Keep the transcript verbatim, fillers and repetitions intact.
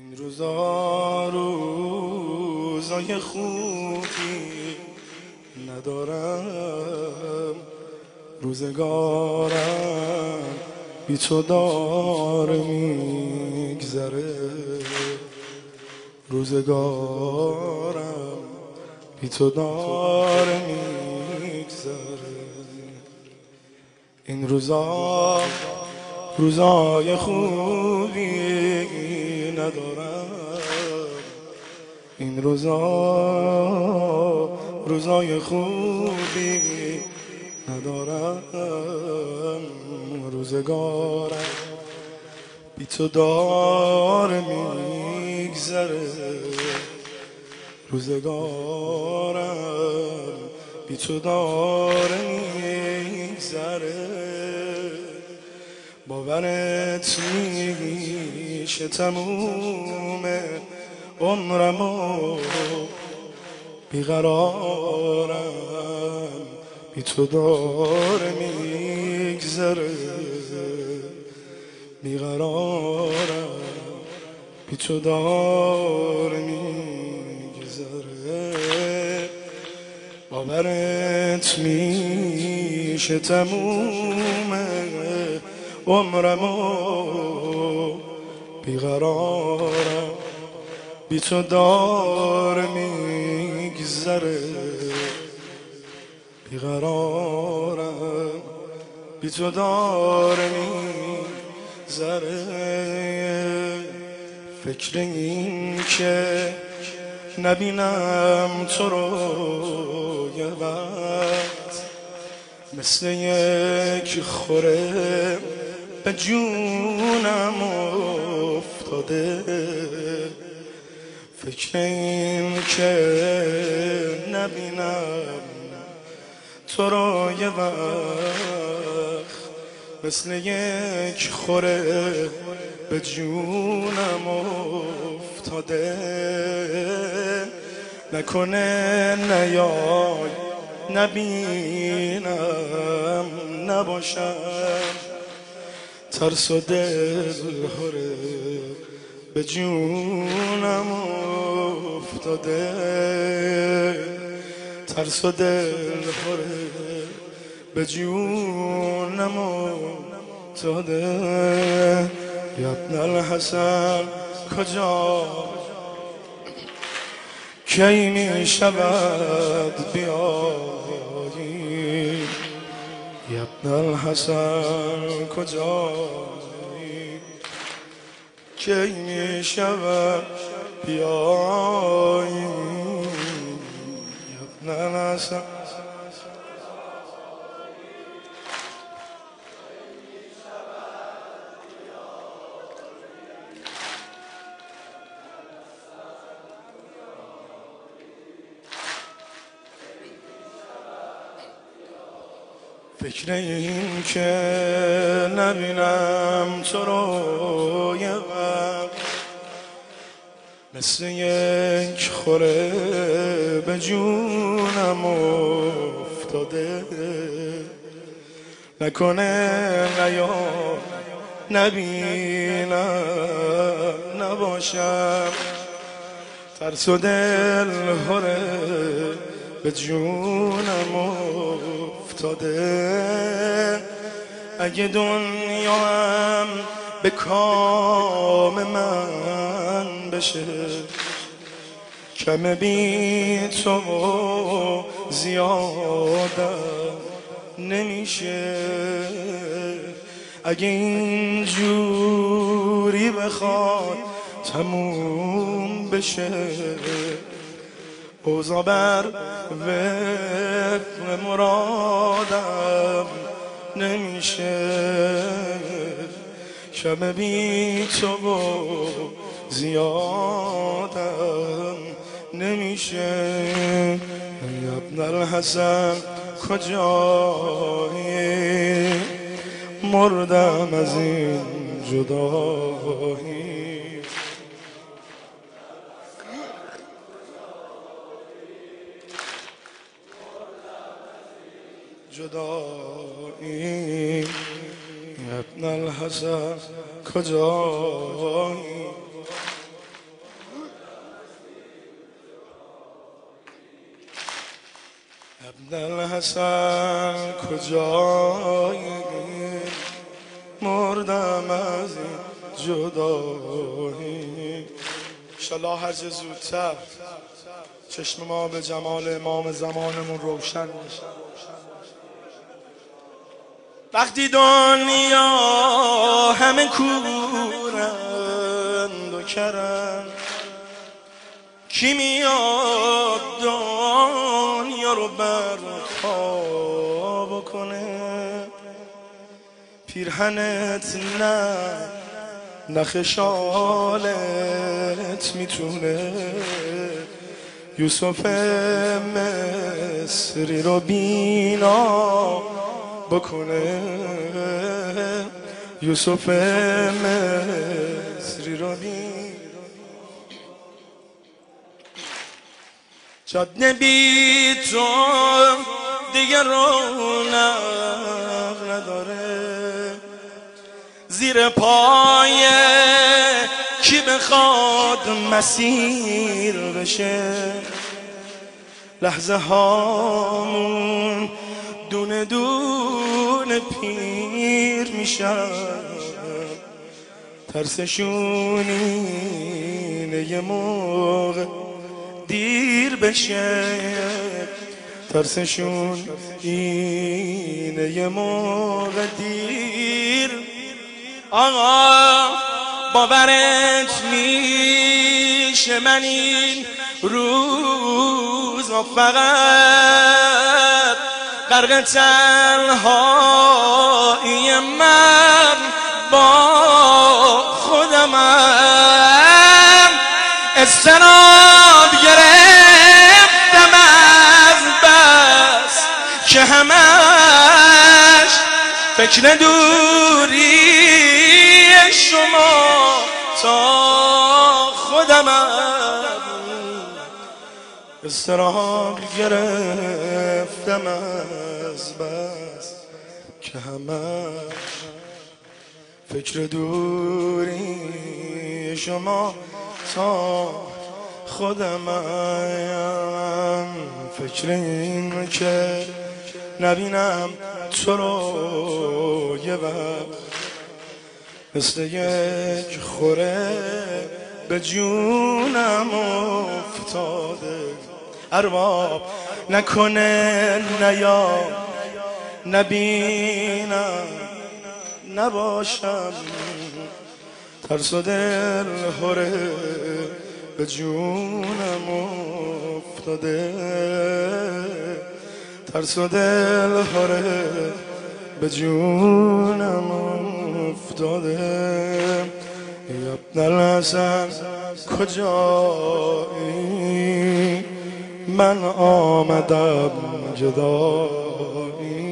این روزا روزای خوبی ندارم، روزگارم بی تو داره میگذره، روزگارم بی تو داره میگذره. این روزا روزای خوبی ندارم، این روزا روزای خوبی ندارم، روزگارم بی تو داره میگذره، روزگارم بی تو داره میگذره. باورت میشه تموم عمرمو بیقرارم بی تو داره میگذره، بیقرارم بی تو داره میگذره. باورت میشه تموم عمرمو بیقرارم بی تو داره میگذره، بیقرارم بی تو داره میگذره. فکر این که نبینم تو رو یه وقت مثل یک خوره به جونم افتاده. فکر این که نبینم تو رو یه وقت مثل یک خوره به جونم افتاده. نکنه نیای نبینم نباشم، ترس و دل هره به جونم افتاده، ترس و دل هره به جونم افتاده. یا ابن الحسن کجا کی می شود بیایی، یا ابن الحسن کجایی کی می شود بیایی، یا ابن الحسن فکر این که نبینم تو رو یه وقت مثل یک خوره به جونم افتاده. نکنه نیا نبینم نباشم، ترس و دل هره به جونم افتاده. اگه دنیا هم به کام من بشه، کم بی تو زیادم نمیشه. اگه اینجوری بخواد تموم بشه، اوضاع بر وفق مرادم نمیشه. شب بی تو زیادم نمیشه. یا ابن الحسن کجایی مردم از این جدایی. جدایی ابن الحسن کجایی ابنالحسن کجایی مردم از این جدایی. انشالله هر چه زودتر چشم ما به جمال امام زمانمون روشن میشه. وقتی دنیا همه کورند و کرند، کی میاد دنیا رو برپا بکنه؟ پیرهنت نه نخ شالت میتونه یوسف مصری رو بینا بکنه. یوسف مصری رو بینا جاده بی تو دیگه رونق نداره، زیر پای کی بخواد مسیر بشه؟ لحظه هامون دونه دونه پیر میشن، ترسشون اینه یه موقع دیر بشه، ترسشون اینه یه موقع دیر. آقا باورت میشه من این روز فقط غرق تنهایی من با خودمم، اضطراب گرفتم از بس که همش فکر دوری شما تا خودمم، اضطراب گرفتم از بس که همش فکر دوری شما تا خودمم. فکر این که نبینم تو رو یه وقت، مثل یک خوره به جونم افتاده. ارباب نکنه نیا نبینم نباشم، ترس و دل خوره به جونم افتاده، ترس و دل خوره به جونم افتاده. ای ابنالحسن کجایی؟ من آمدم جدایی.